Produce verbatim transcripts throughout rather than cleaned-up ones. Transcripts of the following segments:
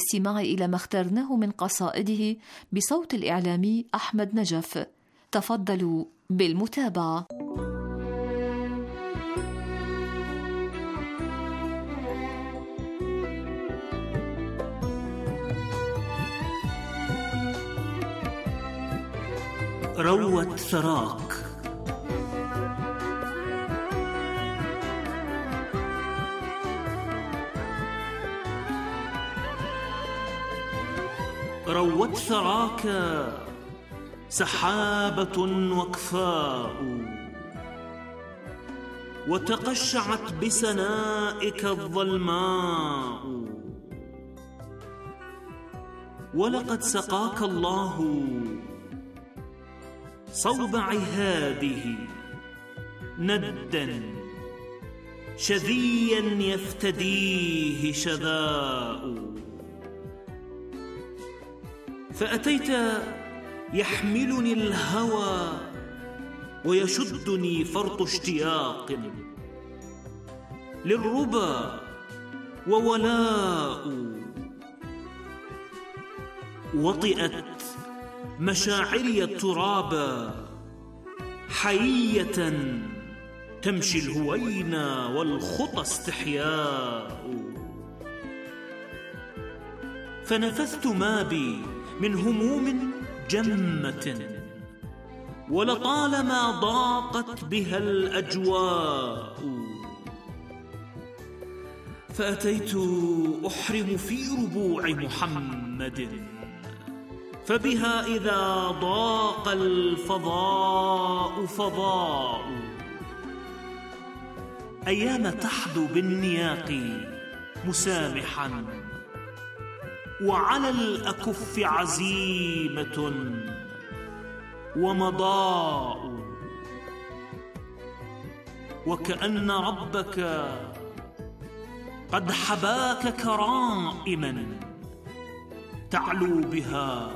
للاستماع إلى ما اخترناه من قصائده بصوت الإعلامي أحمد نجف. تفضلوا بالمتابعة. روت ثراك. روت ثراك سحابة وكفاء، وتقشعت بسنائك الظلماء، ولقد سقاك الله صوب عهاده ندا شذيا يفتديه شذاء. فأتيت يحملني الهوى ويشدني فرط اشتياق للربا وولاء، وطئت مشاعري الترابا حية تمشي الهوينا والخطى استحياء. فنفثت ما بي من هموم جمة، ولطالما ضاقت بها الأجواء. فأتيت أحرم في ربوع محمد، فبها إذا ضاق الفضاء فضاء. أيام تحدو بالنياق مسامحا، وعلى الأكف عزيمة ومضاء. وكأن ربك قد حباك كرائما تعلو بها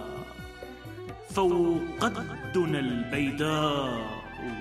فوق الدنى البيداء.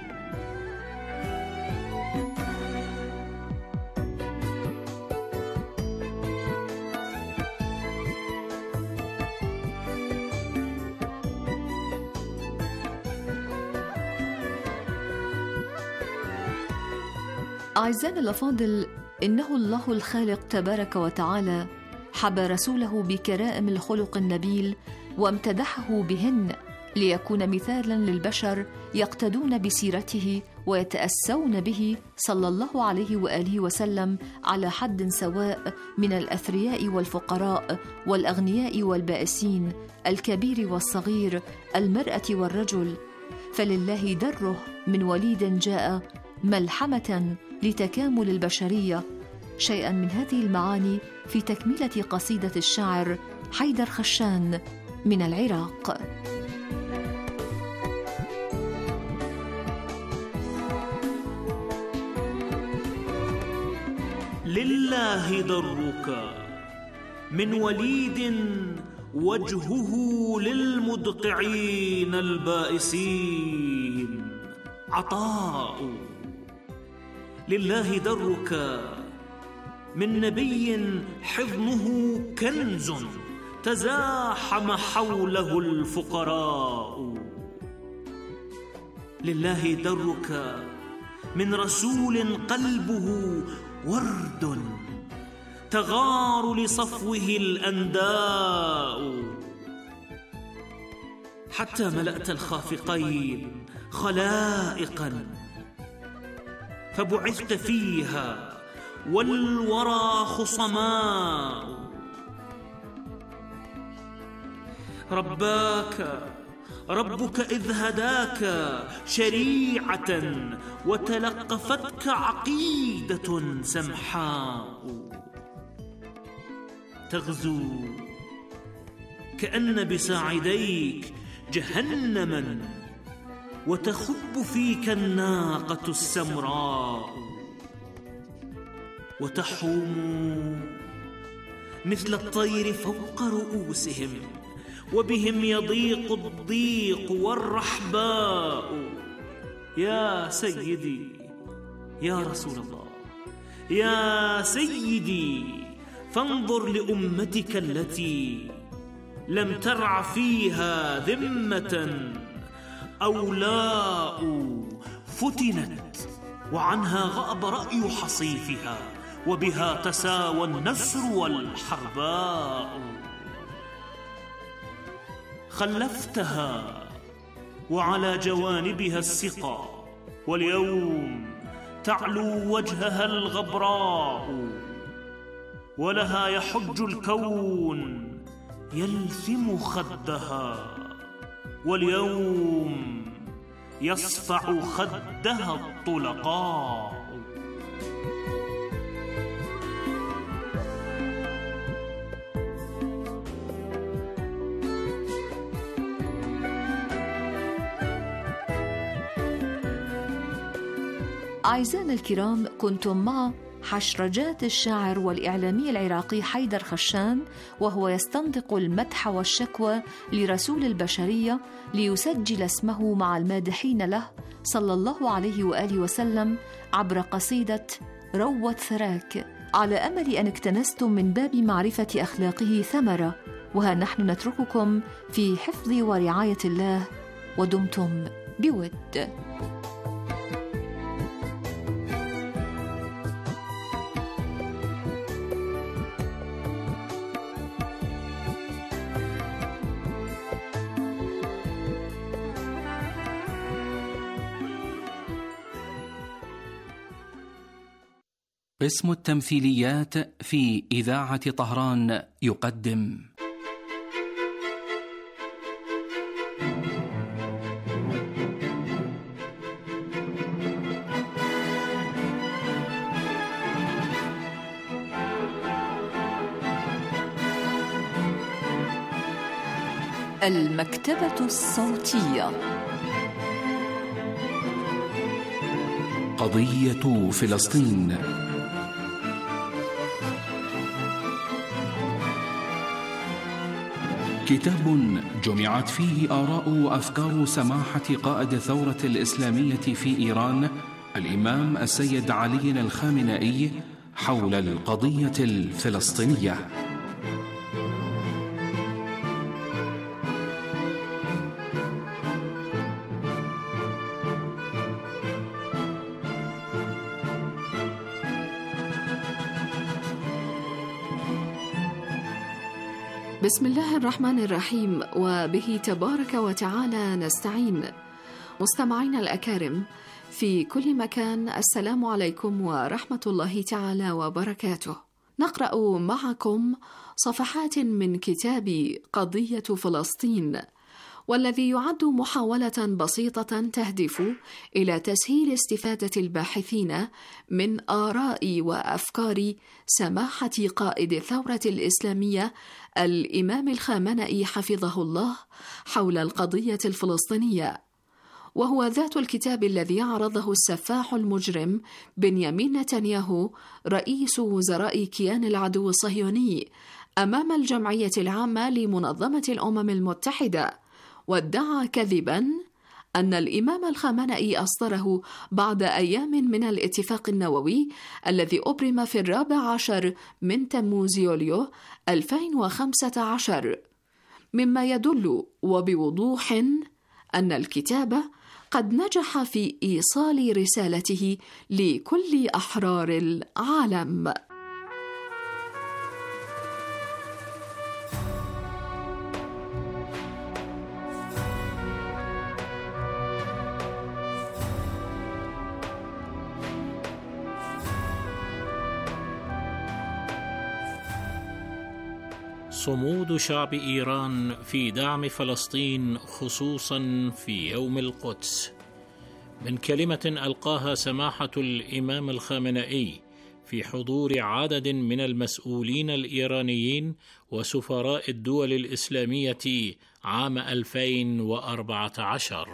أعزائنا الأفاضل، إنه الله الخالق تبارك وتعالى حبى رسوله بكرائم الخلق النبيل وامتدحه بهن ليكون مثالا للبشر يقتدون بسيرته ويتأسون به صلى الله عليه وآله وسلم على حد سواء من الأثرياء والفقراء والأغنياء والبائسين، الكبير والصغير، المرأة والرجل. فلله دره من وليد جاء ملحمة لتكامل البشرية. شيئا من هذه المعاني في تكملة قصيدة الشاعر حيدر خشان من العراق. لله درك من وليد وجهه للمدقعين البائسين عطاء. لله درك من نبي حضنه كنز تزاحم حوله الفقراء. لله درك من رسول قلبه ورد تغار لصفوه الأنداء. حتى ملأت الخافقين خلائقا فبعثت فيها والورى خصماء. رباك ربك إذ هداك شريعة وتلقفتك عقيدة سمحاء. تغزو كأن بساعديك جهنما وتخب فيك الناقة السمراء. وتحوم مثل الطير فوق رؤوسهم وبهم يضيق الضيق والرحباء. يا سيدي يا رسول الله، يا سيدي، فانظر لأمتك التي لم ترع فيها ذمة أولاء فتنت وعنها غاب رأي حصيفها وبها تساوى النسر والحرباء. خلفتها وعلى جوانبها السقا واليوم تعلو وجهها الغبراء ولها يحج الكون يلثم خدها واليوم يصفع خدها الطلقاء. أعزائنا الكرام، كنتم مع حشرجات الشاعر والإعلامي العراقي حيدر خشان، وهو يستنطق المدح والشكوى لرسول البشرية ليسجل اسمه مع المادحين له صلى الله عليه وآله وسلم عبر قصيدة روت ثراك، على أمل أن اكتنستم من باب معرفة أخلاقه ثمرة. وها نحن نترككم في حفظ ورعاية الله ودمتم بود. قسم التمثيليات في إذاعة طهران يقدم المكتبة الصوتية. قضية فلسطين. كتاب جمعت فيه آراء وأفكار سماحة قائد الثورة الإسلامية في إيران الإمام السيد علي الخامنئي حول القضية الفلسطينية. بسم الله الرحمن الرحيم، وبه تبارك وتعالى نستعين. مستمعين الأكارم في كل مكان، السلام عليكم ورحمة الله تعالى وبركاته. نقرأ معكم صفحات من كتاب قضية فلسطين، والذي يعد محاولة بسيطة تهدف إلى تسهيل استفادة الباحثين من آراء وأفكار سماحة قائد الثورة الإسلامية الإمام الخامنئي حفظه الله حول القضية الفلسطينية، وهو ذات الكتاب الذي عرضه السفاح المجرم بنيامين نتنياهو رئيس وزراء كيان العدو الصهيوني أمام الجمعية العامة لمنظمة الأمم المتحدة، وادعى كذباً أن الإمام الخامنئي أصدره بعد أيام من الاتفاق النووي الذي أبرم في الرابع عشر من تموز يوليو ألفين وخمسة عشر، مما يدل وبوضوح أن الكتاب قد نجح في إيصال رسالته لكل أحرار العالم. صمود شعب إيران في دعم فلسطين خصوصا في يوم القدس. من كلمة ألقاها سماحة الإمام الخامنئي في حضور عدد من المسؤولين الإيرانيين وسفراء الدول الإسلامية عام ألفين وأربعة عشر.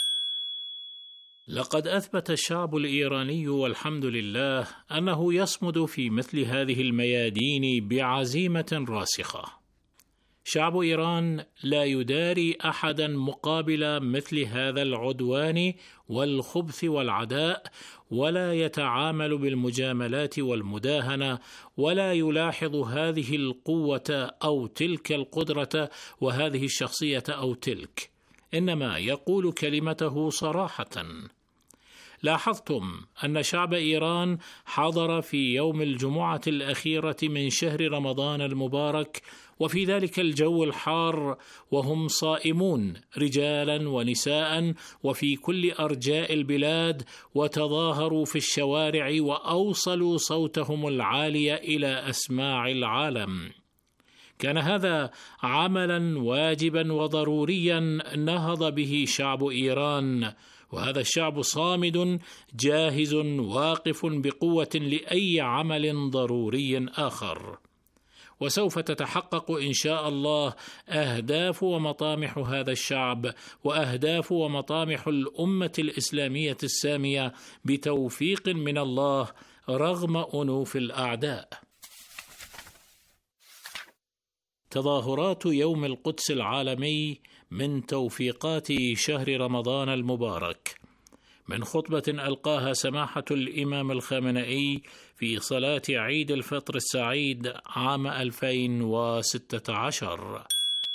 لقد أثبت الشعب الإيراني والحمد لله أنه يصمد في مثل هذه الميادين بعزيمة راسخة. شعب إيران لا يداري أحدا مقابل مثل هذا العدوان والخبث والعداء، ولا يتعامل بالمجاملات والمداهنة، ولا يلاحظ هذه القوة أو تلك القدرة وهذه الشخصية أو تلك، إنما يقول كلمته صراحة. لاحظتم أن شعب إيران حضر في يوم الجمعة الأخيرة من شهر رمضان المبارك، وفي ذلك الجو الحار وهم صائمون رجالا ونساء وفي كل أرجاء البلاد، وتظاهروا في الشوارع وأوصلوا صوتهم العالي إلى أسماع العالم. كان هذا عملا واجبا وضروريا نهض به شعب إيران، وهذا الشعب صامد جاهز واقف بقوة لأي عمل ضروري آخر. وسوف تتحقق إن شاء الله أهداف ومطامح هذا الشعب وأهداف ومطامح الأمة الإسلامية السامية بتوفيق من الله رغم أنوف الأعداء. تظاهرات يوم القدس العالمي من توفيقات شهر رمضان المبارك. من خطبة ألقاها سماحة الإمام الخامنئي في صلاة عيد الفطر السعيد عام ألفين وستة عشر: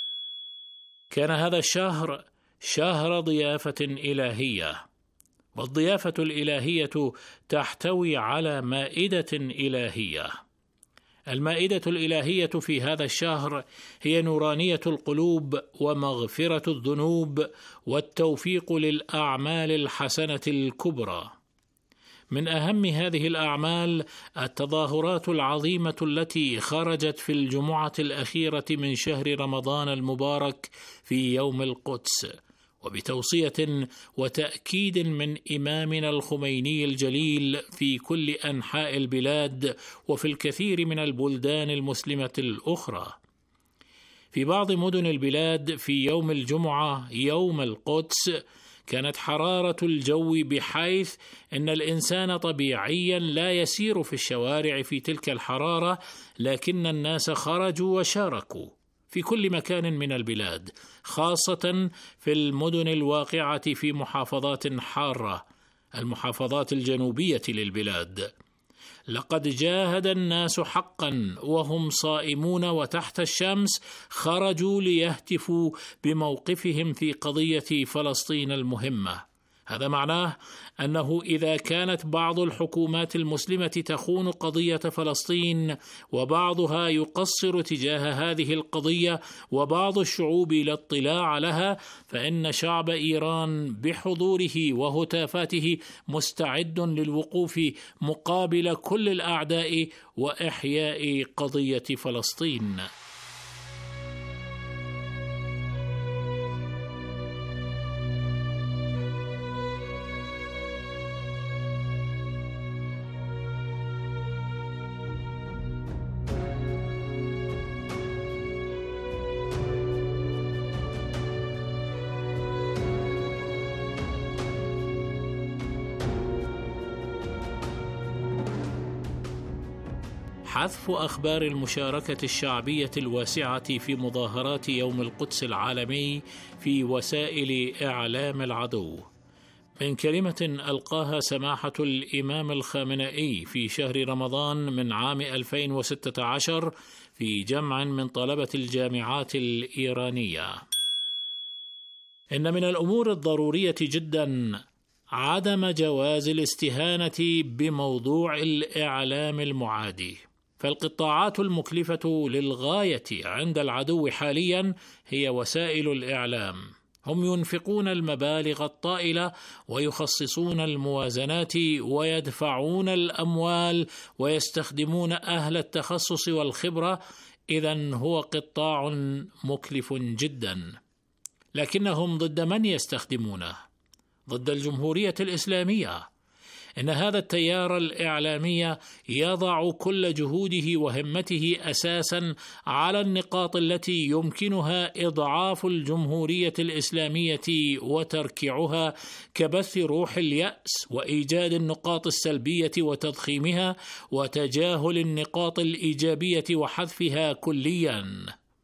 كان هذا الشهر شهر ضيافة إلهية، والضيافة الإلهية تحتوي على مائدة إلهية. المائدة الإلهية في هذا الشهر هي نورانية القلوب ومغفرة الذنوب والتوفيق للأعمال الحسنة الكبرى. من أهم هذه الأعمال التظاهرات العظيمة التي خرجت في الجمعة الأخيرة من شهر رمضان المبارك في يوم القدس، وبتوصية وتأكيد من إمامنا الخميني الجليل في كل أنحاء البلاد وفي الكثير من البلدان المسلمة الأخرى. في بعض مدن البلاد في يوم الجمعة يوم القدس كانت حرارة الجو بحيث أن الإنسان طبيعيا لا يسير في الشوارع في تلك الحرارة، لكن الناس خرجوا وشاركوا في كل مكان من البلاد، خاصة في المدن الواقعة في محافظات حارة، المحافظات الجنوبية للبلاد. لقد جاهد الناس حقا وهم صائمون وتحت الشمس، خرجوا ليهتفوا بموقفهم في قضية فلسطين المهمة. هذا معناه أنه إذا كانت بعض الحكومات المسلمة تخون قضية فلسطين وبعضها يقصر تجاه هذه القضية وبعض الشعوب لا اطلاع لها، فإن شعب إيران بحضوره وهتافاته مستعد للوقوف مقابل كل الأعداء وإحياء قضية فلسطين. حذف أخبار المشاركة الشعبية الواسعة في مظاهرات يوم القدس العالمي في وسائل إعلام العدو. من كلمة ألقاها سماحة الإمام الخامنئي في شهر رمضان من عام ألفين وستة عشر في جمع من طلبة الجامعات الإيرانية: إن من الأمور الضرورية جدا عدم جواز الاستهانة بموضوع الإعلام المعادي، فالقطاعات المكلفة للغاية عند العدو حاليا هي وسائل الإعلام. هم ينفقون المبالغ الطائلة ويخصصون الموازنات ويدفعون الأموال ويستخدمون أهل التخصص والخبرة، إذن هو قطاع مكلف جدا. لكنهم ضد من يستخدمونه؟ ضد الجمهورية الإسلامية. إن هذا التيار الإعلامي يضع كل جهوده وهمته أساسا على النقاط التي يمكنها إضعاف الجمهورية الإسلامية وتركيعها، كبث روح اليأس وإيجاد النقاط السلبية وتضخيمها، وتجاهل النقاط الإيجابية وحذفها كليا.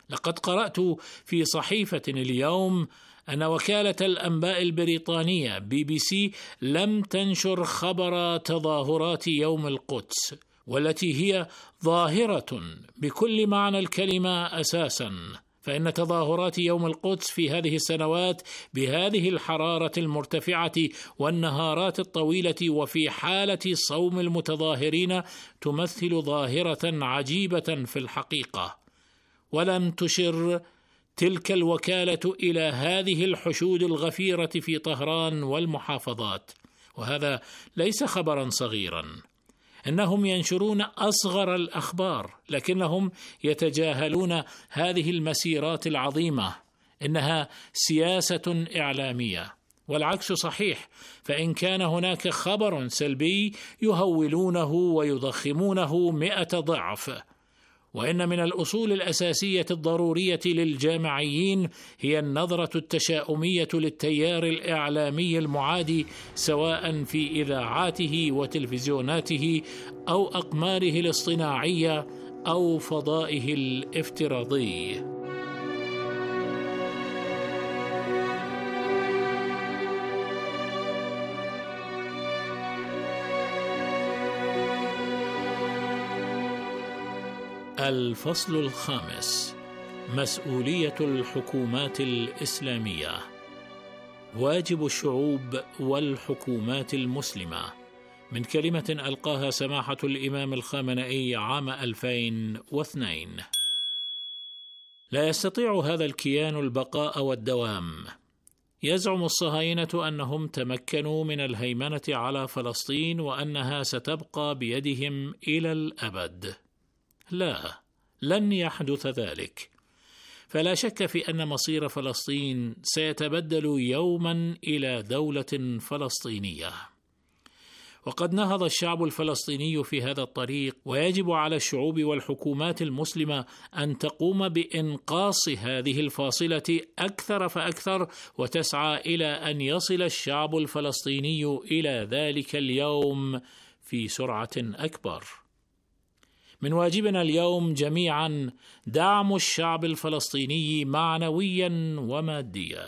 لقد قرأت في صحيفة اليوم أن وكالة الأنباء البريطانية بي بي سي لم تنشر خبر تظاهرات يوم القدس، والتي هي ظاهرة بكل معنى الكلمة أساساً، فإن تظاهرات يوم القدس في هذه السنوات بهذه الحرارة المرتفعة والنهارات الطويلة وفي حالة صوم المتظاهرين تمثل ظاهرة عجيبة في الحقيقة. ولم تشر تلك الوكالة إلى هذه الحشود الغفيرة في طهران والمحافظات، وهذا ليس خبرا صغيرا. إنهم ينشرون أصغر الأخبار، لكنهم يتجاهلون هذه المسيرات العظيمة. إنها سياسة إعلامية، والعكس صحيح، فإن كان هناك خبر سلبي يهولونه ويضخمونه مئة ضعف. وإن من الأصول الأساسية الضرورية للجامعيين هي النظرة التشاؤمية للتيار الإعلامي المعادي، سواء في إذاعاته وتلفزيوناته أو أقماره الاصطناعية أو فضائه الافتراضي. الفصل الخامس: مسؤولية الحكومات الإسلامية. واجب الشعوب والحكومات المسلمة، من كلمة ألقاها سماحة الإمام الخامنئي عام ألفين واثنين. لا يستطيع هذا الكيان البقاء والدوام. يزعم الصهاينة أنهم تمكنوا من الهيمنة على فلسطين وأنها ستبقى بيدهم إلى الأبد. لا، لن يحدث ذلك. فلا شك في أن مصير فلسطين سيتبدل يوما إلى دولة فلسطينية، وقد نهض الشعب الفلسطيني في هذا الطريق، ويجب على الشعوب والحكومات المسلمة أن تقوم بإنقاص هذه الفاصلة أكثر فأكثر، وتسعى إلى أن يصل الشعب الفلسطيني إلى ذلك اليوم في سرعة أكبر. من واجبنا اليوم جميعا دعم الشعب الفلسطيني معنويا وماديا.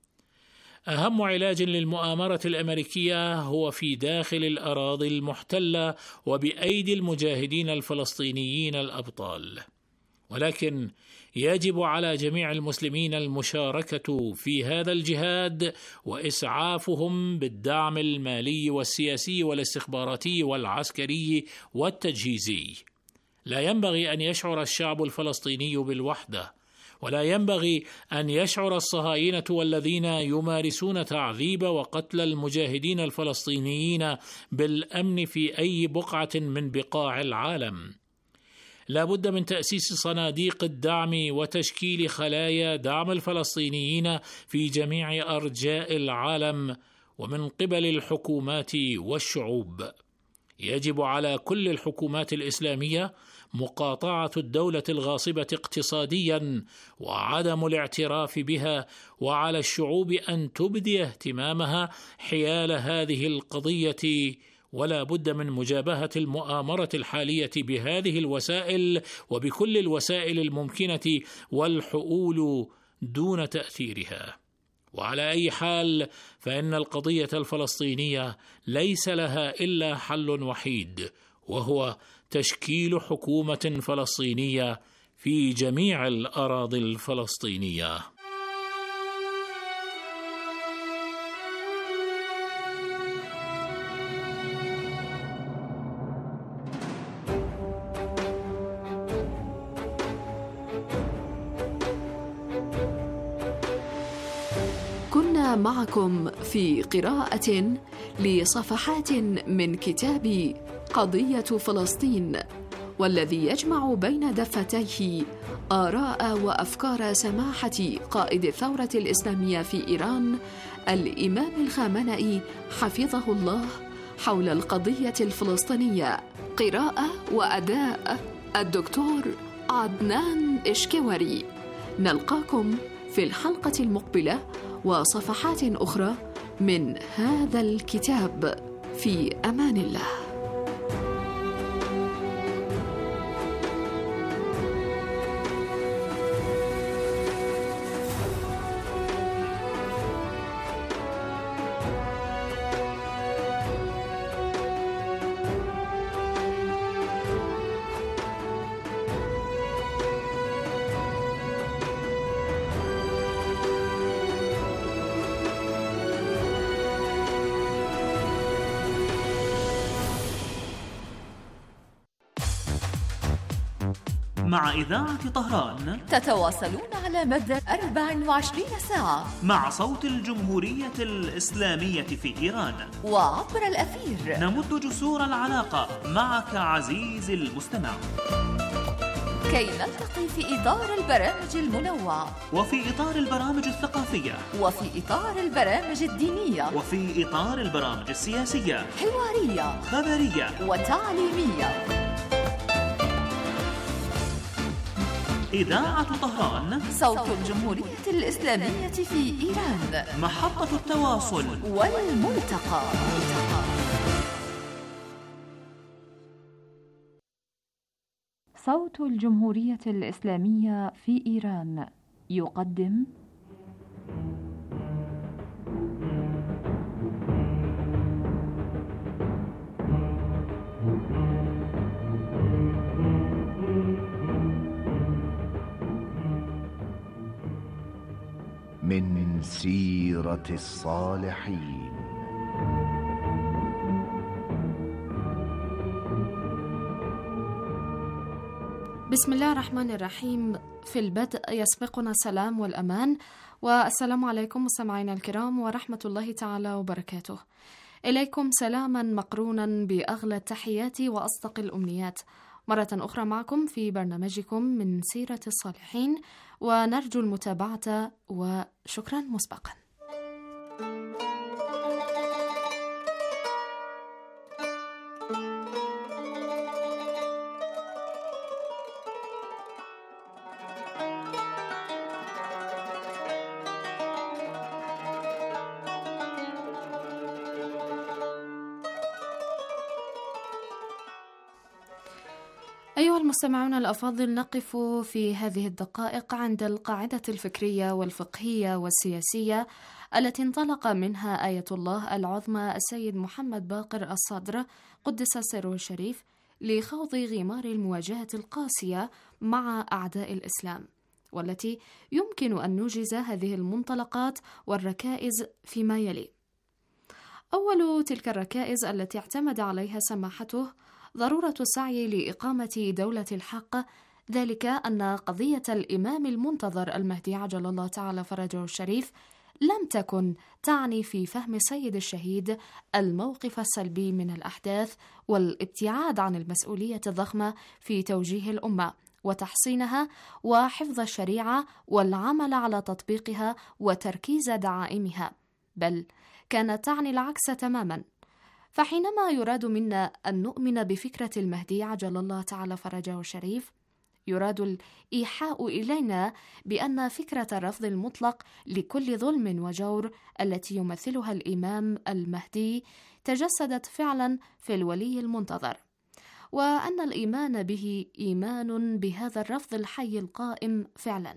أهم علاج للمؤامرة الأمريكية هو في داخل الأراضي المحتلة وبأيدي المجاهدين الفلسطينيين الأبطال، ولكن يجب على جميع المسلمين المشاركة في هذا الجهاد وإسعافهم بالدعم المالي والسياسي والاستخباراتي والعسكري والتجهيزي. لا ينبغي أن يشعر الشعب الفلسطيني بالوحدة، ولا ينبغي أن يشعر الصهاينة والذين يمارسون تعذيب وقتل المجاهدين الفلسطينيين بالأمن في أي بقعة من بقاع العالم. لا بد من تأسيس صناديق الدعم وتشكيل خلايا دعم الفلسطينيين في جميع أرجاء العالم ومن قبل الحكومات والشعوب. يجب على كل الحكومات الإسلامية مقاطعة الدولة الغاصبة اقتصاديا وعدم الاعتراف بها، وعلى الشعوب أن تبدي اهتمامها حيال هذه القضية، ولا بد من مجابهة المؤامرة الحالية بهذه الوسائل وبكل الوسائل الممكنة والحؤول دون تأثيرها. وعلى أي حال فإن القضية الفلسطينية ليس لها إلا حل وحيد، وهو تشكيل حكومة فلسطينية في جميع الأراضي الفلسطينية. كنا معكم في قراءة لصفحات من كتاب قضية فلسطين، والذي يجمع بين دفتيه آراء وأفكار سماحة قائد الثورة الإسلامية في إيران الإمام الخامنئي حفظه الله حول القضية الفلسطينية. قراءة وأداء الدكتور عدنان إشكوري. نلقاكم في الحلقة المقبلة وصفحات أخرى من هذا الكتاب. في أمان الله. مع إذاعة طهران تتواصلون على مدى أربع وعشرين ساعة مع صوت الجمهورية الإسلامية في إيران وعبر الأثير. نمد جسور العلاقة معك عزيزي المستمع كي نلتقي في إطار البرامج المنوعة وفي إطار البرامج الثقافية وفي إطار البرامج الدينية وفي إطار البرامج السياسية حوارية خبرية وتعليمية. إذاعة طهران صوت الجمهورية الإسلامية في إيران، محطة التواصل والملتقى. صوت الجمهورية الإسلامية في إيران يقدم من سيرة الصالحين. بسم الله الرحمن الرحيم. في البدء يسبقنا السلام والأمان، والسلام عليكم مستمعينا الكرام ورحمة الله تعالى وبركاته. إليكم سلاما مقرونا بأغلى التحيات وأصدق الأمنيات، مرة أخرى معكم في برنامجكم من سيرة الصالحين، ونرجو المتابعة وشكرا مسبقا. أيها المستمعون الأفاضل، نقف في هذه الدقائق عند القاعدة الفكرية والفقهية والسياسية التي انطلق منها آية الله العظمى السيد محمد باقر الصدر قدس سره الشريف لخوض غمار المواجهة القاسية مع أعداء الإسلام، والتي يمكن أن نوجز هذه المنطلقات والركائز فيما يلي. أول تلك الركائز التي اعتمد عليها سماحته ضرورة السعي لإقامة دولة الحق، ذلك أن قضية الإمام المنتظر المهدي عجل الله تعالى فرجه الشريف لم تكن تعني في فهم سيد الشهيد الموقف السلبي من الأحداث والابتعاد عن المسؤولية الضخمة في توجيه الأمة وتحصينها وحفظ الشريعة والعمل على تطبيقها وتركيز دعائمها، بل كانت تعني العكس تماما. فحينما يراد منا أن نؤمن بفكرة المهدي عجل الله تعالى فرجه الشريف، يراد الإيحاء إلينا بأن فكرة الرفض المطلق لكل ظلم وجور التي يمثلها الإمام المهدي تجسدت فعلا في الولي المنتظر، وأن الإيمان به إيمان بهذا الرفض الحي القائم فعلا.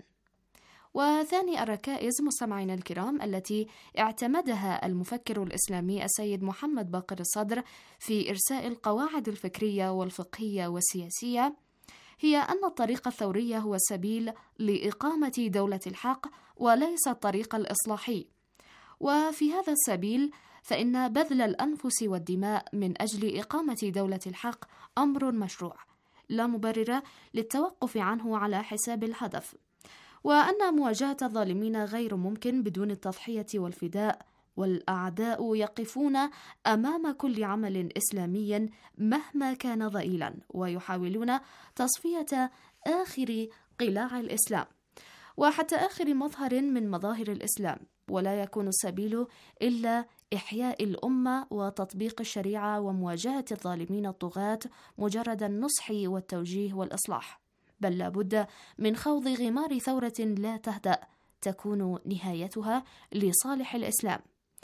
وثاني الركائز مستمعينا الكرام التي اعتمدها المفكر الإسلامي السيد محمد باقر الصدر في إرساء القواعد الفكرية والفقهية والسياسية هي أن الطريق الثوري هو السبيل لإقامة دولة الحق وليس الطريق الإصلاحي، وفي هذا السبيل فإن بذل الأنفس والدماء من أجل إقامة دولة الحق أمر مشروع لا مبرر للتوقف عنه على حساب الهدف، وأن مواجهة الظالمين غير ممكن بدون التضحية والفداء، والأعداء يقفون أمام كل عمل إسلامي مهما كان ضئيلا ويحاولون تصفية آخر قلاع الإسلام وحتى آخر مظهر من مظاهر الإسلام، ولا يكون السبيل إلا إحياء الأمة وتطبيق الشريعة ومواجهة الظالمين الطغاة مجرد النصح والتوجيه والإصلاح، بل لابد من خوض غمار ثورة لا تهدأ تكون نهايتها لصالح الإسلام.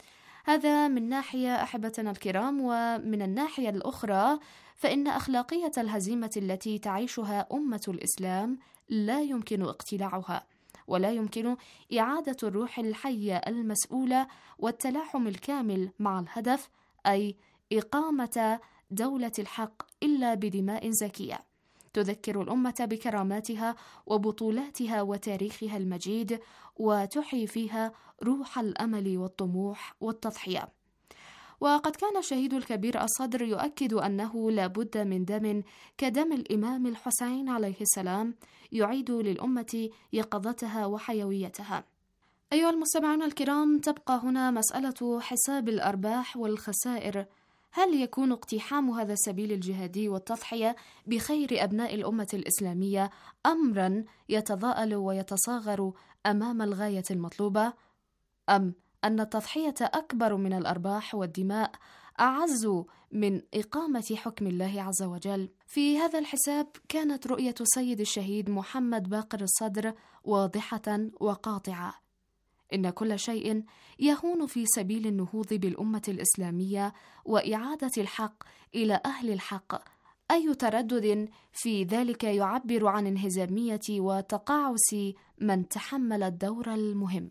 هذا من ناحية أحبتنا الكرام، ومن الناحية الأخرى فإن أخلاقية الهزيمة التي تعيشها أمة الإسلام لا يمكن اقتلاعها، ولا يمكن إعادة الروح الحية المسؤولة والتلاحم الكامل مع الهدف، أي إقامة دولة الحق، إلا بدماء زكية تذكر الأمة بكراماتها وبطولاتها وتاريخها المجيد، وتحيي فيها روح الأمل والطموح والتضحية. وقد كان الشهيد الكبير الصدر يؤكد أنه لا بد من دم كدم الإمام الحسين عليه السلام يعيد للأمة يقظتها وحيويتها. أيها المستمعون الكرام، تبقى هنا مسألة حساب الأرباح والخسائر. هل يكون اقتحام هذا السبيل الجهادي والتضحية بخير أبناء الأمة الإسلامية أمرا يتضاءل ويتصاغر أمام الغاية المطلوبة؟ أم أن التضحية أكبر من الأرباح والدماء أعز من إقامة حكم الله عز وجل؟ في هذا الحساب كانت رؤية سيد الشهيد محمد باقر الصدر واضحة وقاطعة: إن كل شيء يهون في سبيل النهوض بالأمة الإسلامية وإعادة الحق إلى أهل الحق. أي تردد في ذلك يعبر عن انهزامية وتقاعس من تحمل الدور المهم.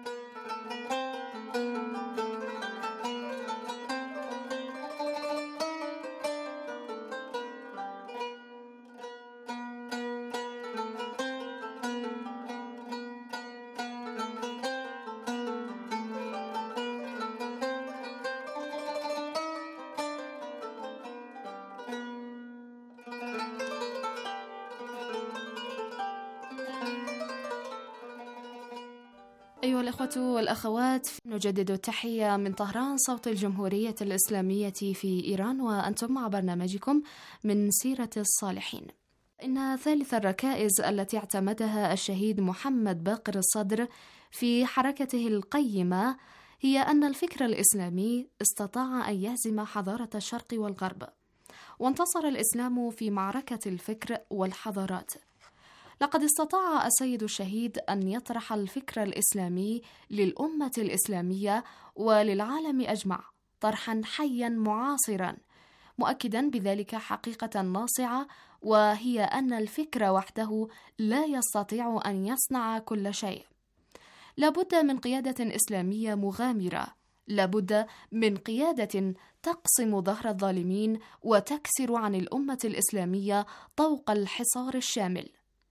أيها الأخوة والأخوات، نجدد التحية من طهران صوت الجمهورية الإسلامية في إيران، وأنتم مع برنامجكم من سيرة الصالحين. إن ثالث الركائز التي اعتمدها الشهيد محمد باقر الصدر في حركته القيمة هي أن الفكر الإسلامي استطاع أن يهزم حضارة الشرق والغرب، وانتصر الإسلام في معركة الفكر والحضارات. لقد استطاع السيد الشهيد أن يطرح الفكر الإسلامي للأمة الإسلامية وللعالم أجمع طرحا حيا معاصرا، مؤكدا بذلك حقيقة ناصعة، وهي أن الفكر وحده لا يستطيع أن يصنع كل شيء. لابد من قيادة إسلامية مغامرة، لابد من قيادة تقسم ظهر الظالمين وتكسر عن الأمة الإسلامية طوق الحصار الشامل.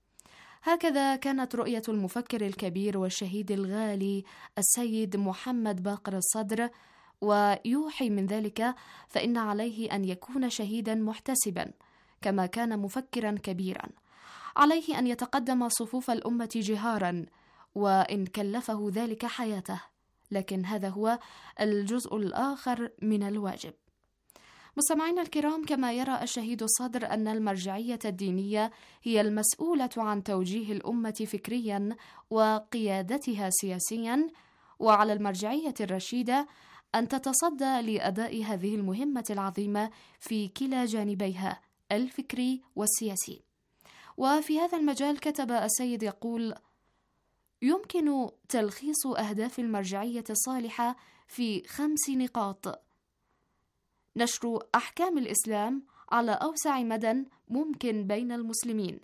هكذا كانت رؤية المفكر الكبير والشهيد الغالي السيد محمد باقر الصدر، ويوحي من ذلك فإن عليه أن يكون شهيدا محتسبا كما كان مفكرا كبيرا. عليه أن يتقدم صفوف الأمة جهارا وإن كلفه ذلك حياته، لكن هذا هو الجزء الآخر من الواجب. مستمعينا الكرام، كما يرى الشهيد الصدر أن المرجعية الدينية هي المسؤولة عن توجيه الأمة فكريا وقيادتها سياسيا، وعلى المرجعية الرشيدة أن تتصدى لأداء هذه المهمة العظيمة في كلا جانبيها الفكري والسياسي. وفي هذا المجال كتب السيد يقول: يمكن تلخيص أهداف المرجعية الصالحة في خمس نقاط: نشر أحكام الإسلام على أوسع مدى ممكن بين المسلمين،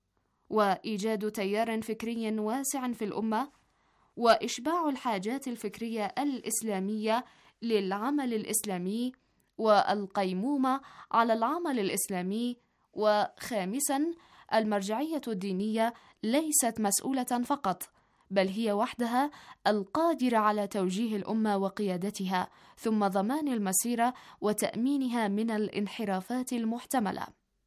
وإيجاد تيار فكري واسع في الأمة، وإشباع الحاجات الفكرية الإسلامية للعمل الإسلامي، والقيمومة على العمل الإسلامي. وخامساً، المرجعية الدينية ليست مسؤولة فقط، بل هي وحدها القادرة على توجيه الأمة وقيادتها، ثم ضمان المسيرة وتأمينها من الانحرافات المحتملة.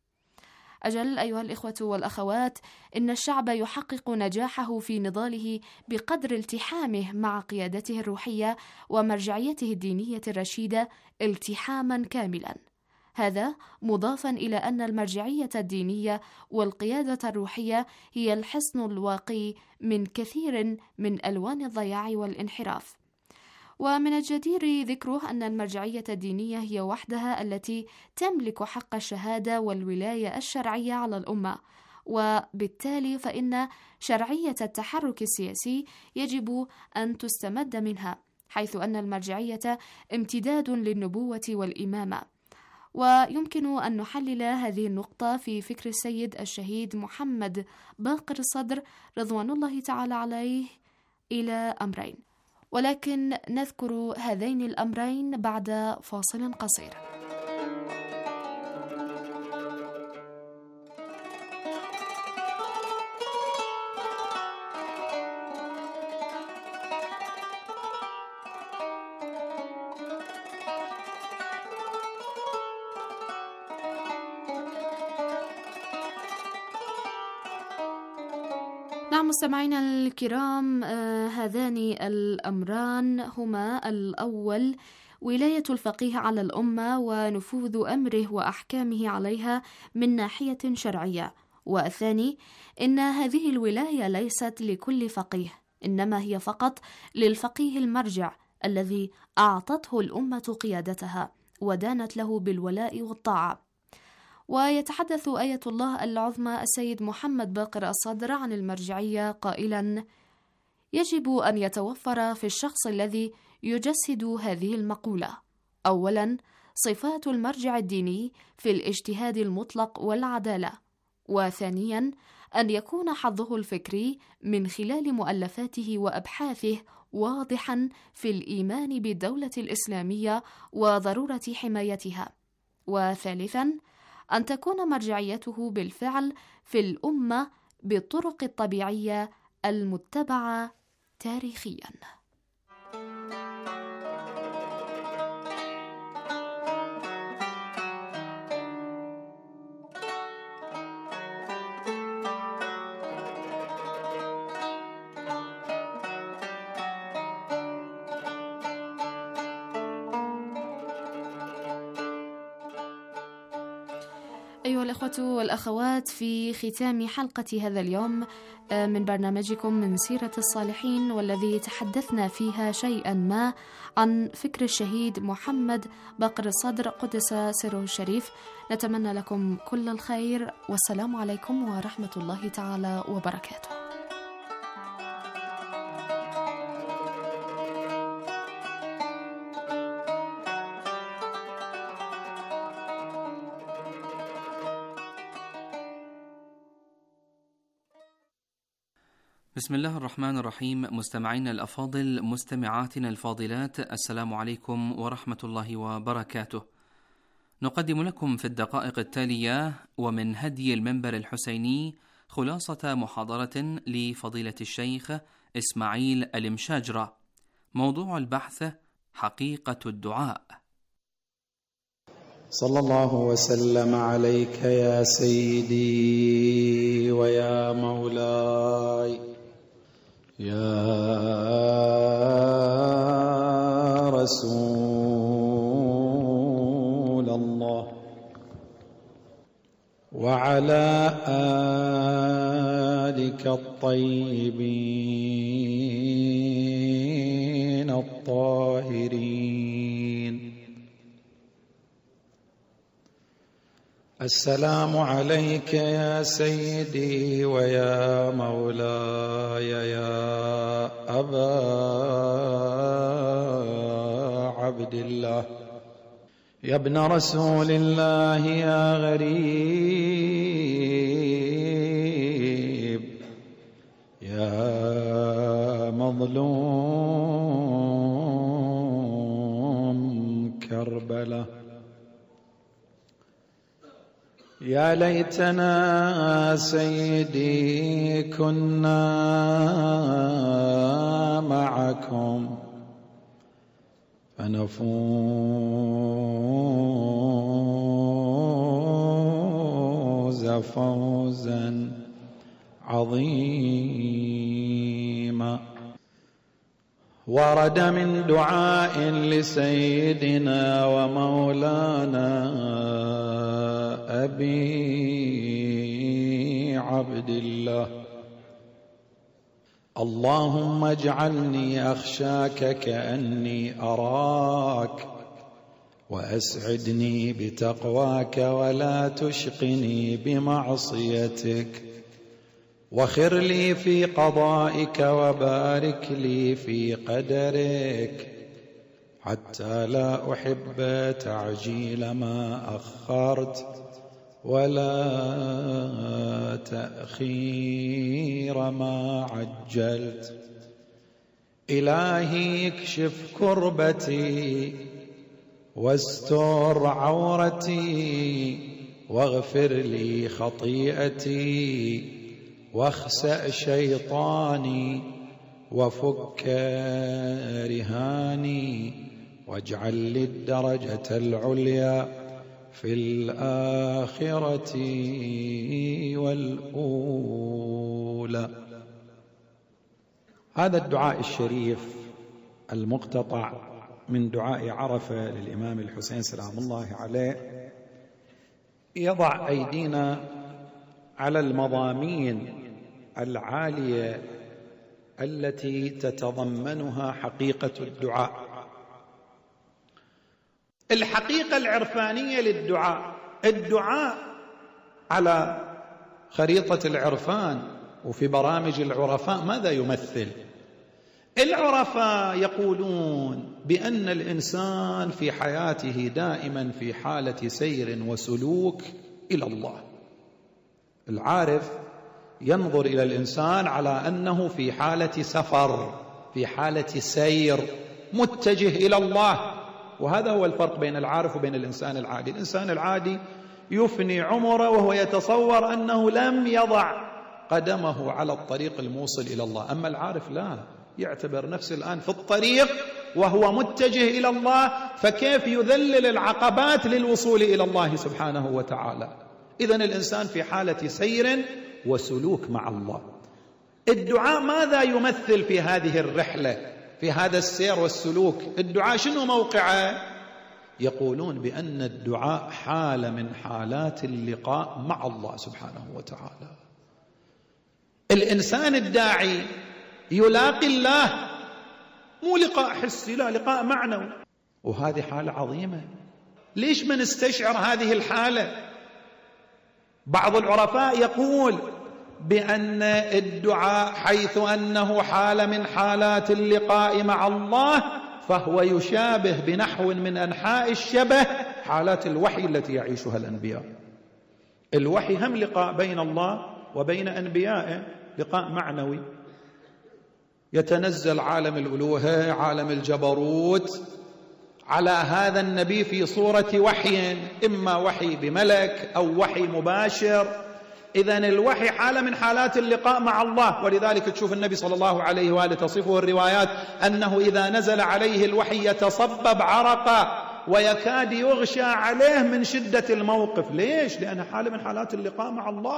أجل أيها الإخوة والأخوات، إن الشعب يحقق نجاحه في نضاله بقدر التحامه مع قيادته الروحية ومرجعيته الدينية الرشيدة التحاما كاملا. هذا مضافا إلى أن المرجعية الدينية والقيادة الروحية هي الحصن الواقي من كثير من ألوان الضياع والانحراف. ومن الجدير ذكره أن المرجعية الدينية هي وحدها التي تملك حق الشهادة والولاية الشرعية على الأمة، وبالتالي فإن شرعية التحرك السياسي يجب أن تستمد منها، حيث أن المرجعية امتداد للنبوة والإمامة. ويمكن أن نحلل هذه النقطة في فكر السيد الشهيد محمد باقر الصدر رضوان الله تعالى عليه إلى أمرين، ولكن نذكر هذين الأمرين بعد فاصل قصير. نعم مستمعينا الكرام، آه هذان الأمران هما: الأول ولاية الفقيه على الأمة ونفوذ أمره وأحكامه عليها من ناحية شرعية، والثاني إن هذه الولاية ليست لكل فقيه، إنما هي فقط للفقيه المرجع الذي أعطته الأمة قيادتها ودانت له بالولاء والطاعة. ويتحدث آية الله العظمى السيد محمد باقر الصدر عن المرجعية قائلا: يجب أن يتوفر في الشخص الذي يجسد هذه المقولة أولا صفات المرجع الديني في الاجتهاد المطلق والعدالة، وثانيا أن يكون حظه الفكري من خلال مؤلفاته وأبحاثه واضحا في الإيمان بالدولة الإسلامية وضرورة حمايتها، وثالثا أن تكون مرجعيته بالفعل في الأمة بالطرق الطبيعية المتبعة تاريخيا. أيها الأخوة والأخوات، في ختام حلقة هذا اليوم من برنامجكم من سيرة الصالحين، والذي تحدثنا فيها شيئا ما عن فكر الشهيد محمد باقر الصدر قدس سره الشريف، نتمنى لكم كل الخير، والسلام عليكم ورحمة الله تعالى وبركاته. بسم الله الرحمن الرحيم. مستمعينا الأفاضل، مستمعاتنا الفاضلات، السلام عليكم ورحمة الله وبركاته. نقدم لكم في الدقائق التالية ومن هدي المنبر الحسيني خلاصة محاضرة لفضيلة الشيخ إسماعيل المشاجرة. موضوع البحث: حقيقة الدعاء. صلى الله وسلم عليك يا سيدي ويا مولاي يا رسول الله، وعلى آلك الطيبين الطاهرين. السلام عليك يا سيدي ويا مولاي يا أبا عبد الله، يا ابن رسول الله يا غريب، يا مظلوم كربلاء. يا ليتنا سيدي كنا معكم فنفوز فوزا عظيما. ورد من دعاء لسيدنا ومولانا أبي عبد الله: اللهم اجعلني أخشاك كأني أراك، وأسعدني بتقواك ولا تشقني بمعصيتك، وخر لي في قضائك وبارك لي في قدرك، حتى لا أحب تعجيل ما أخرت ولا تأخير ما عجلت. إلهي اكشف كربتي واستر عورتي، واغفر لي خطيئتي، واخسأ شيطاني، وفك رهاني، واجعل لي الدرجة العليا في الآخرة والأولى. هذا الدعاء الشريف المقتطع من دعاء عرفة للإمام الحسين سلام الله عليه يضع أيدينا على المضامين العالية التي تتضمنها حقيقة الدعاء. الحقيقة العرفانية للدعاء، الدعاء على خريطة العرفان وفي برامج العرفاء ماذا يمثل؟ العرفاء يقولون بأن الإنسان في حياته دائما في حالة سير وسلوك إلى الله. العارف ينظر إلى الإنسان على أنه في حالة سفر، في حالة سير متجه إلى الله، وهذا هو الفرق بين العارف وبين الإنسان العادي. الإنسان العادي يفني عمره وهو يتصور أنه لم يضع قدمه على الطريق الموصل إلى الله، أما العارف لا، يعتبر نفسه الآن في الطريق وهو متجه إلى الله، فكيف يذلل العقبات للوصول إلى الله سبحانه وتعالى. إذن الإنسان في حالة سير وسلوك مع الله. الدعاء ماذا يمثل في هذه الرحلة، في هذا السير والسلوك؟ الدعاء شنو موقعه؟ يقولون بأن الدعاء حالة من حالات اللقاء مع الله سبحانه وتعالى. الإنسان الداعي يلاقي الله، مو لقاء حسي، لا، لقاء معنوي، وهذه حالة عظيمة. ليش ما نستشعر هذه الحالة؟ بعض العرفاء يقول بأن الدعاء حيث أنه حالة من حالات اللقاء مع الله فهو يشابه بنحو من أنحاء الشبه حالات الوحي التي يعيشها الأنبياء. الوحي هم لقاء بين الله وبين أنبيائه، لقاء معنوي، يتنزل عالم الألوهة، عالم الجبروت على هذا النبي في صورة وحي، إما وحي بملك أو وحي مباشر. إذن الوحي حالة من حالات اللقاء مع الله، ولذلك تشوف النبي صلى الله عليه وآله تصفه الروايات أنه إذا نزل عليه الوحي يتصبب عرقا ويكاد يغشى عليه من شدة الموقف. ليش؟ لأنها حالة من حالات اللقاء مع الله.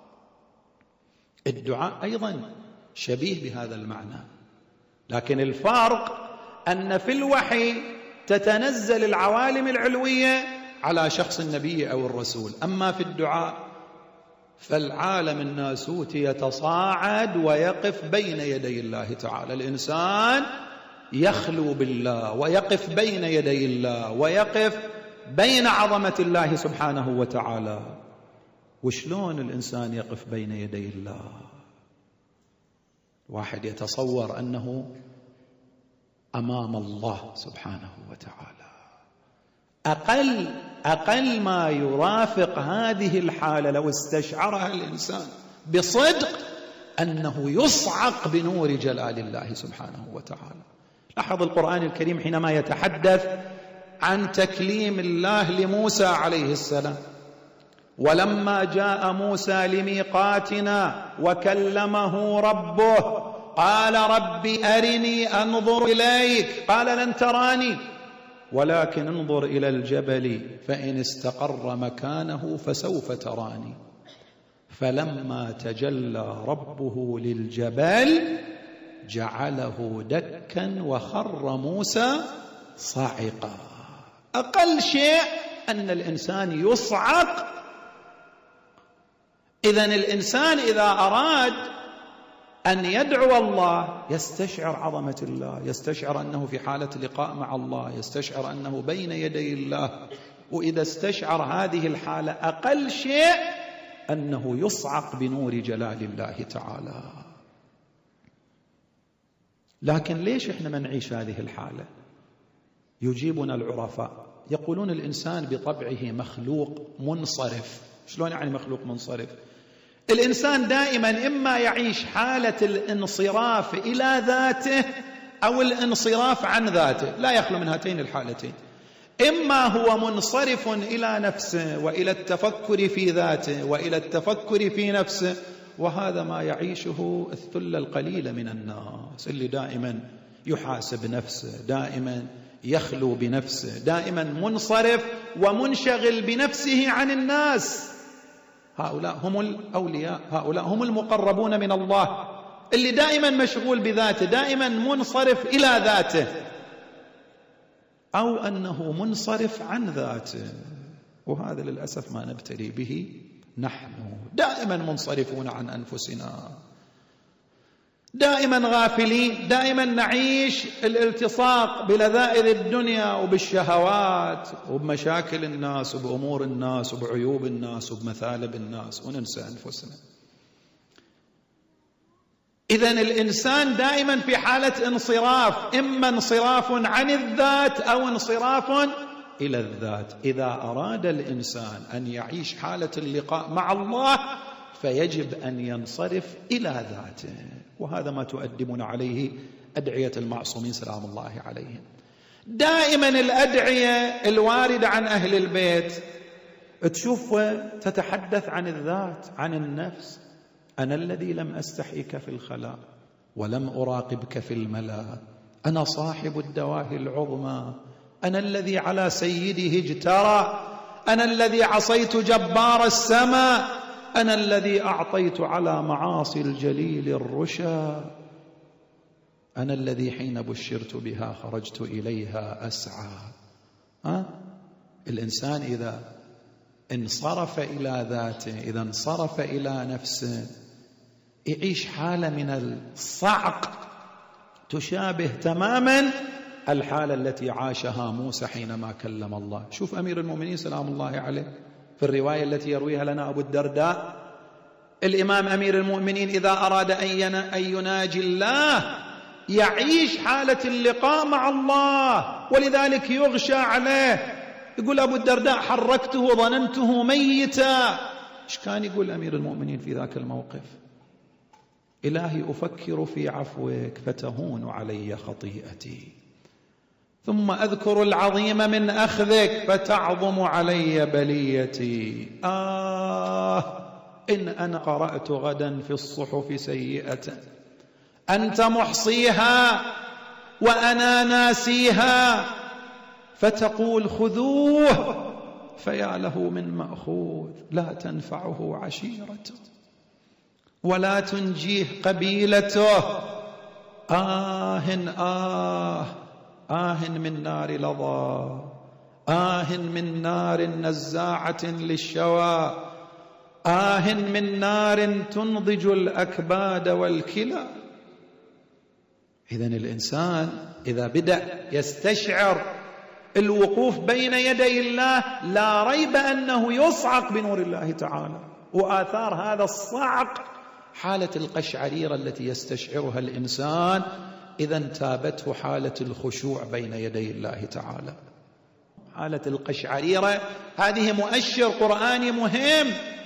الدعاء أيضا شبيه بهذا المعنى، لكن الفارق أن في الوحي تتنزل العوالم العلوية على شخص النبي أو الرسول، أما في الدعاء فالعالم الناسوتي يتصاعد ويقف بين يدي الله تعالى. الإنسان يخلو بالله ويقف بين يدي الله ويقف بين عظمة الله سبحانه وتعالى. وشلون الإنسان يقف بين يدي الله؟ واحد يتصور أنه أمام الله سبحانه وتعالى. أقل أقل ما يرافق هذه الحالة لو استشعرها الإنسان بصدق أنه يصعق بنور جلال الله سبحانه وتعالى. لاحظ القرآن الكريم حينما يتحدث عن تكليم الله لموسى عليه السلام: ولما جاء موسى لميقاتنا وكلمه ربه قال رب أرني أنظر إليك قال لن تراني ولكن انظر إلى الجبل فإن استقر مكانه فسوف تراني فلما تجلى ربه للجبل جعله دكا وخر موسى صاعقا. أقل شيء أن الإنسان يصعق. إذن الإنسان إذا أراد أن يدعو الله يستشعر عظمة الله، يستشعر أنه في حالة لقاء مع الله، يستشعر أنه بين يدي الله. وإذا استشعر هذه الحالة أقل شيء أنه يصعق بنور جلال الله تعالى. لكن ليش إحنا ما نعيش هذه الحالة؟ يجيبنا العرفاء يقولون الإنسان بطبعه مخلوق منصرف. شلون يعني مخلوق منصرف؟ الإنسان دائما إما يعيش حالة الانصراف إلى ذاته أو الانصراف عن ذاته، لا يخلو من هاتين الحالتين. إما هو منصرف إلى نفسه وإلى التفكر في ذاته وإلى التفكر في نفسه، وهذا ما يعيشه الثلة القليلة من الناس اللي دائما يحاسب نفسه، دائما يخلو بنفسه، دائما منصرف ومنشغل بنفسه عن الناس. هؤلاء هم الأولياء، هؤلاء هم المقربون من الله اللي دائما مشغول بذاته، دائما منصرف إلى ذاته، أو أنه منصرف عن ذاته. وهذا للأسف ما نبتلي به نحن، دائما منصرفون عن أنفسنا، دائما غافلين، دائما نعيش الالتصاق بلذائذ الدنيا وبالشهوات وبمشاكل الناس وبأمور الناس وبعيوب الناس وبمثالب الناس، وننسى أنفسنا. إذن الإنسان دائما في حالة انصراف، إما انصراف عن الذات أو انصراف إلى الذات. إذا أراد الإنسان أن يعيش حالة اللقاء مع الله فيجب أن ينصرف إلى ذاته، وهذا ما تؤدبنا عليه أدعية المعصومين سلام الله عليهم. دائما الأدعية الواردة عن أهل البيت تشوف تتحدث عن الذات، عن النفس. أنا الذي لم أستحيك في الخلاء ولم أراقبك في الملا، أنا صاحب الدواهي العظمى، أنا الذي على سيده اجترى، أنا الذي عصيت جبار السماء، أنا الذي أعطيت على معاصي الجليل الرشا، أنا الذي حين بشرت بها خرجت إليها أسعى. ها؟ الإنسان إذا انصرف إلى ذاته، إذا انصرف إلى نفسه، يعيش حالة من الصعق تشابه تماما الحالة التي عاشها موسى حينما كلم الله. شوف أمير المؤمنين سلام الله عليه في الرواية التي يرويها لنا أبو الدرداء، الإمام أمير المؤمنين إذا أراد أن يناجي الله يعيش حالة اللقاء مع الله، ولذلك يغشى عليه. يقول أبو الدرداء حركته ظننته ميتا. إيش كان يقول أمير المؤمنين في ذاك الموقف؟ إلهي أفكر في عفوك فتهون علي خطيئتي، ثم أذكر العظيم من أخذك فتعظم علي بليتي. آه إن أنا قرأت غدا في الصحف سيئة أنت محصيها وأنا ناسيها، فتقول خذوه فيا له من مأخوذ، لا تنفعه عشيرته ولا تنجيه قبيلته. آه آه آه من نار لظى، آه من نار نزاعة للشوى، آه من نار تنضج الأكباد والكلى. إذن الإنسان إذا بدأ يستشعر الوقوف بين يدي الله لا ريب أنه يصعق بنور الله تعالى، وآثار هذا الصعق حالة القشعريرة التي يستشعرها الإنسان إذا انتابته حالة الخشوع بين يدي الله تعالى. حالة القشعريرة هذه مؤشر قرآني مهم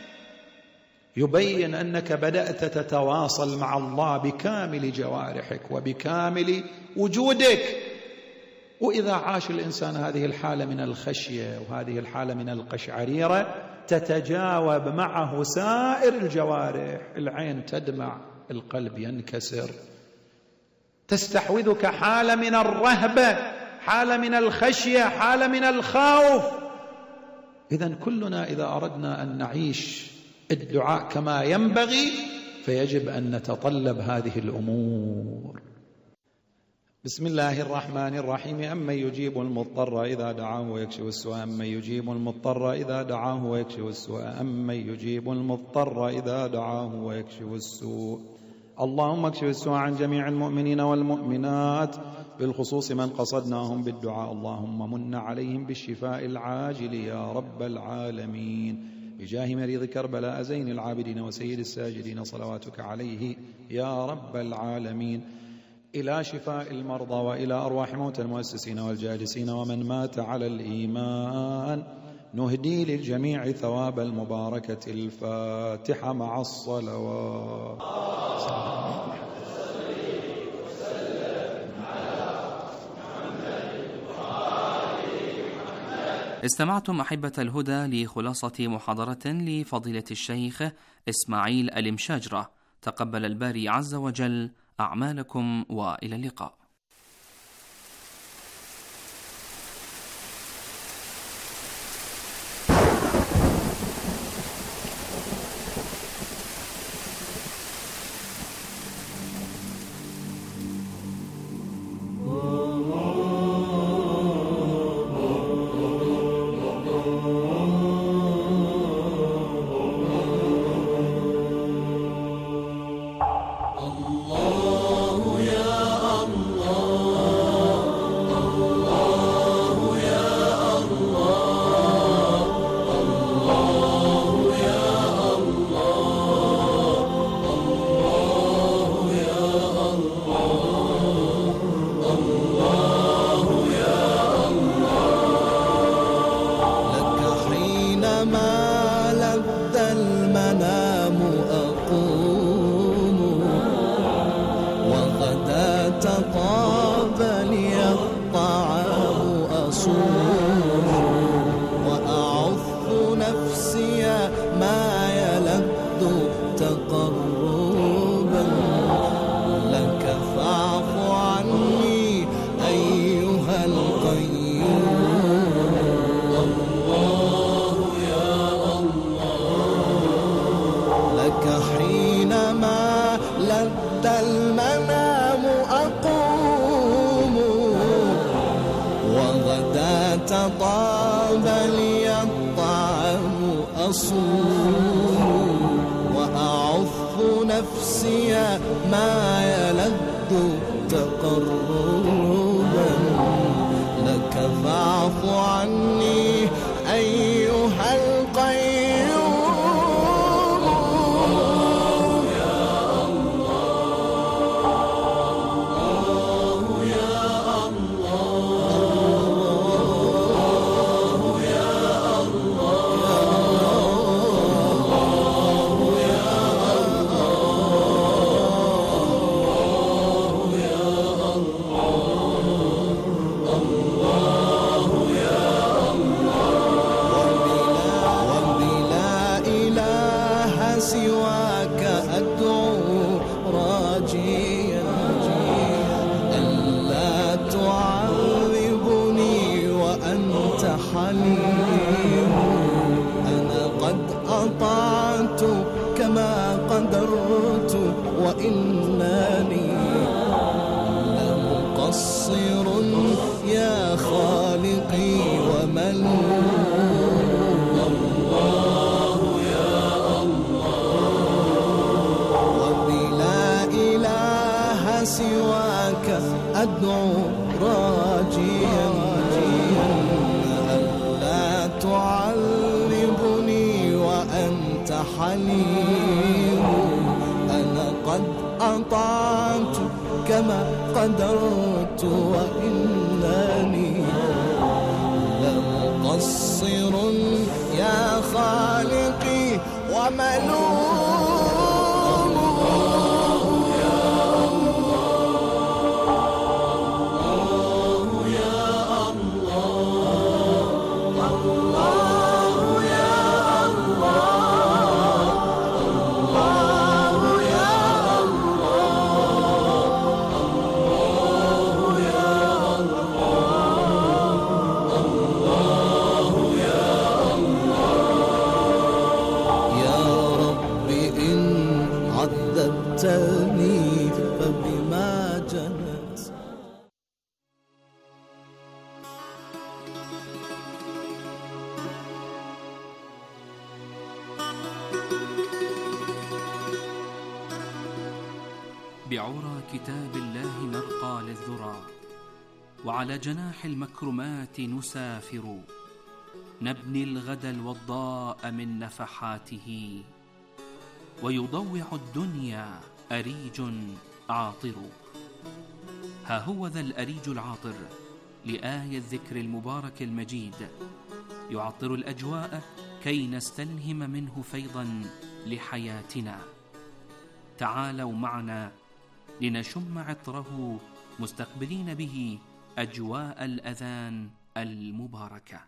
يبين أنك بدأت تتواصل مع الله بكامل جوارحك وبكامل وجودك. وإذا عاش الإنسان هذه الحالة من الخشية وهذه الحالة من القشعريرة تتجاوب معه سائر الجوارح، العين تدمع، القلب ينكسر، تستحوذك حالة من الرهبة، حالة من الخشية، حالة من الخوف. إذن كلنا إذا أردنا أن نعيش الدعاء كما ينبغي فيجب أن نتطلب هذه الأمور. بسم الله الرحمن الرحيم. أمن يجيب المضطر إذا دعاه ويكشف السوء، أمن يجيب المضطر إذا دعاه ويكشف السوء، أمن يجيب المضطر إذا دعاه ويكشف السوء. اللهم اكشف السوء عن جميع المؤمنين والمؤمنات، بالخصوص من قصدناهم بالدعاء. اللهم من عليهم بالشفاء العاجل يا رب العالمين، بجاه مريض كربلاء زين العابدين وسيد الساجدين، صلواتك عليه يا رب العالمين، إلى شفاء المرضى وإلى أرواح موتى المؤسسين والجالسين ومن مات على الإيمان. نهدي للجميع ثواب المباركة. الفاتحة مع الصلوات. استمعتم أحبة الهدى لخلاصة محاضرة لفضيلة الشيخ إسماعيل المشاجرة، تقبل الباري عز وجل أعمالكم، وإلى اللقاء. تطاب لي الطعام أصوم وأعف نفسي ما يلد تقربا لك فاعف عني أيها القيوم. الله يا الله لك حينما لد المنام أقوم وغدا تطاب لي الطعام أصوم وأعف نفسي ما يلد تقربا لك فاعف عني أيها القيوم. سواك أدعو راجيا ألا تعذبني وأنت حليم. أنا قد أطعت كما قدرت وإنني لمقصر يا خالقي وملوم. الله يا سواك أدعو راجيا ألا تعذبني وأنت حليم. أنا قد أطعت كما قدرت وإنني لمقصر يا خالقي وملوم. فبما جنت بعرى كتاب الله نرقى للذرى وعلى جناح المكرمات نسافر نبني الغد الوضاء من نفحاته ويضوع الدنيا أريج عاطر. ها هو ذا الأريج العاطر لآية الذكر المبارك المجيد يعطر الأجواء كي نستلهم منه فيضا لحياتنا. تعالوا معنا لنشم عطره مستقبلين به أجواء الأذان المباركة.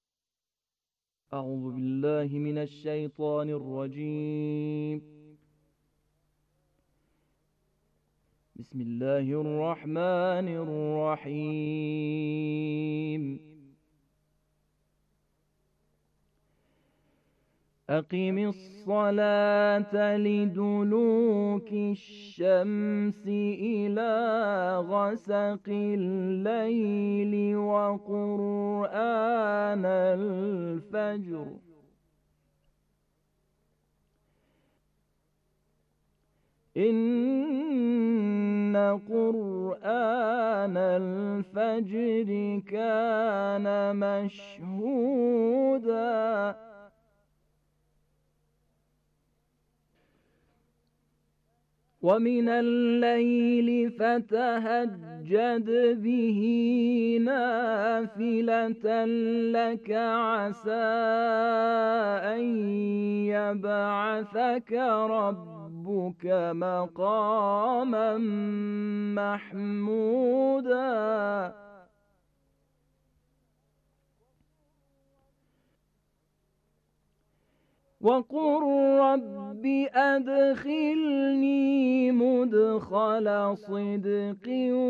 أعوذ بالله من الشيطان الرجيم. بسم الله الرحمن الرحيم. أقم الصلاة لدلوك الشمس إلى غسق الليل وقرآن الفجر إن قرآن الفجر كان مشهودا ومن الليل فتهجد به نافلة لك عسى أن يبعثك ربك ربك مقاما محمودا وقل رب أدخلني مدخل صدق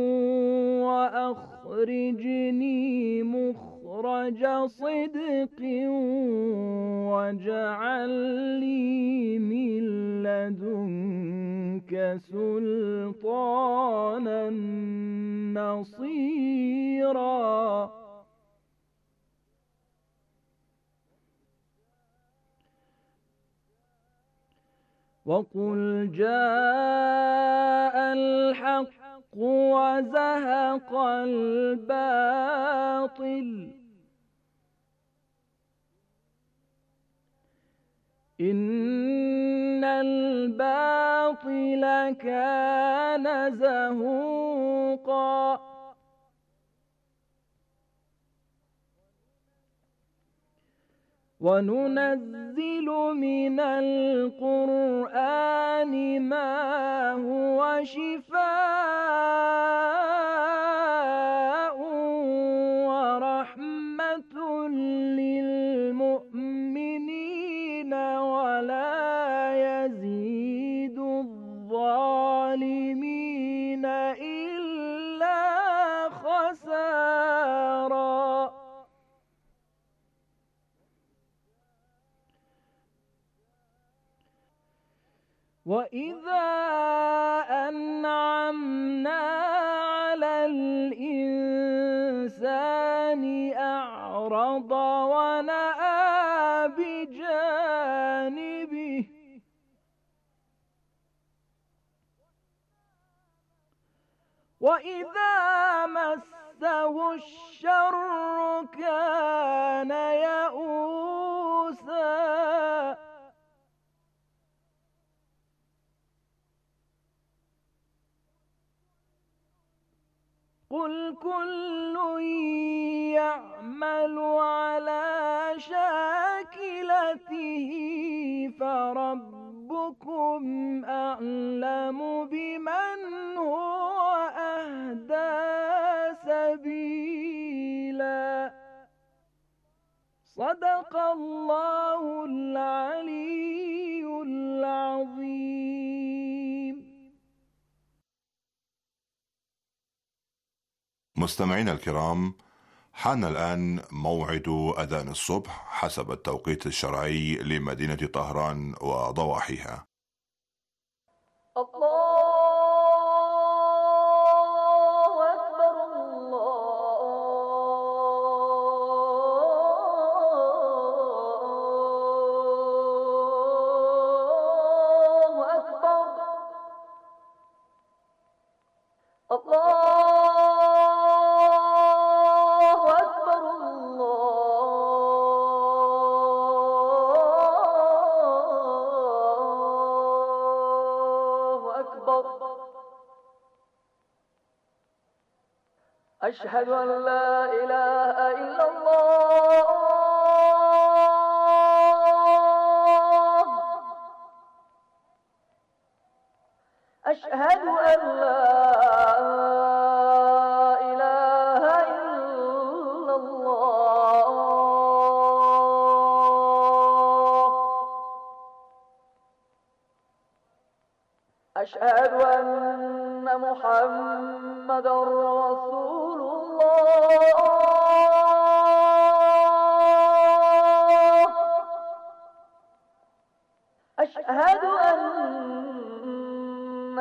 وأخرجني مخرج صدق واجعل لي من لدنك سلطانا نصيرا وقل جاء الحق وزهق الباطل إن الباطل كان زهوقا وننزل من القرآن ما هو شفاء ورحمة للمؤمنين ولا يزيد الظالمين إلا خسارا وإذا أنعمنا على الإنسان أعرض ونأى بجانبه وإذا مسه الشر كان يئوسا قل كل يعمل على شاكلته فربكم أعلم بمن هو أهدى سبيلا صدق الله العلي العظيم. مستمعينا الكرام، حان الآن موعد أذان الصبح حسب التوقيت الشرعي لمدينة طهران وضواحيها. الله أشهد أن لا إله إلا الله أشهد أن لا إله إلا الله أشهد أن محمدًا رسول الله أشهد أن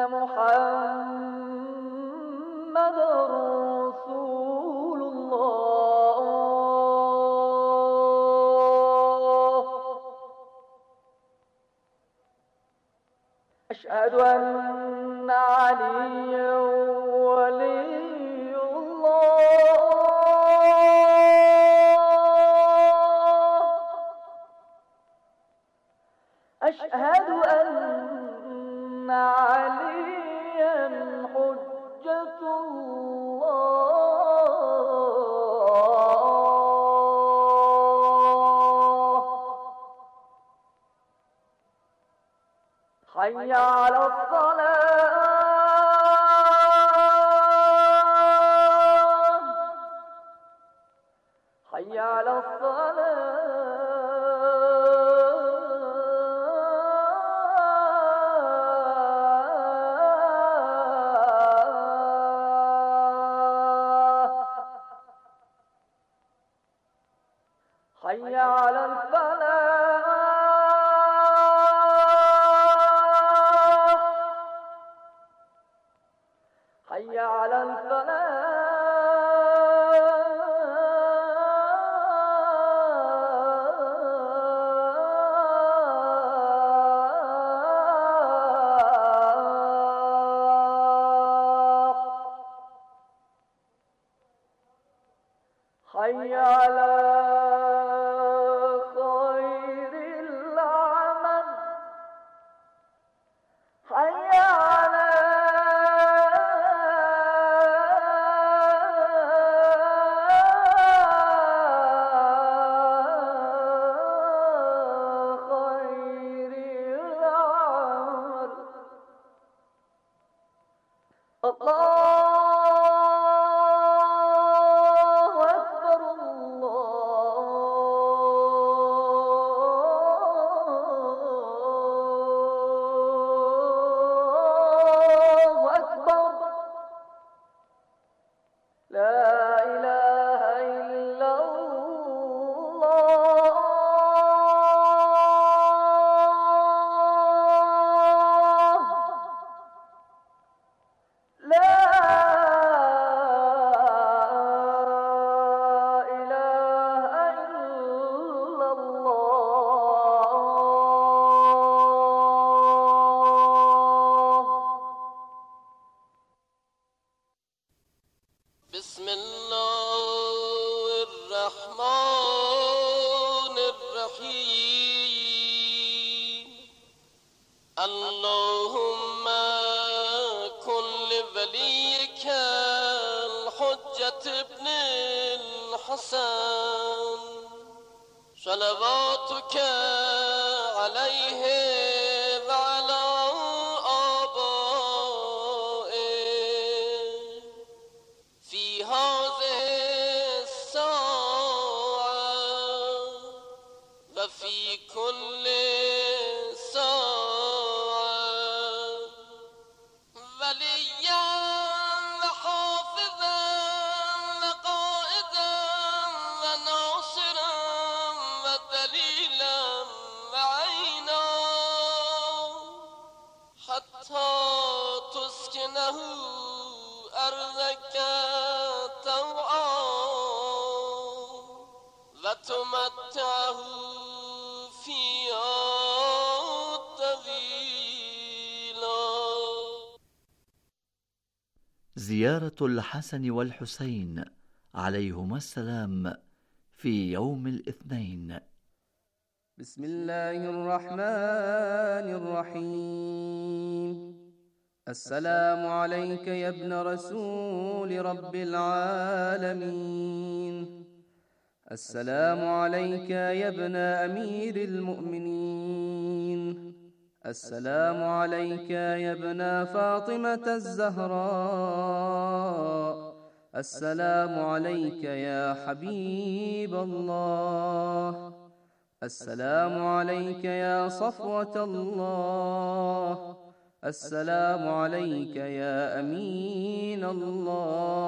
محمدًا رسول الله أشهد أن عليا ولي الله أشهد أن عليا حجة الله حي على الصلاة حي على الصلاة حي على الفلاح حي على الفلاح حي على خير العمل حي على خير العمل الله بسم الله الرحمن الرحيم اللهم كن لوليك الحجة ابن الحسن صلواتك عليه وعلى في كل ساعة وليا وحافظا وقائدا وناصرا ودليلا وعينا حتى تسكنه أرضك طوعا وتمتعه زيارة الحسن والحسين عليهما السلام في يوم الاثنين. بسم الله الرحمن الرحيم. السلام عليك يا ابن رسول رب العالمين. السلام عليك يا ابن أمير المؤمنين. السلام عليك يا ابن فاطمة الزهراء. السلام عليك يا حبيب الله. السلام عليك يا صفوة الله. السلام عليك يا أمين الله.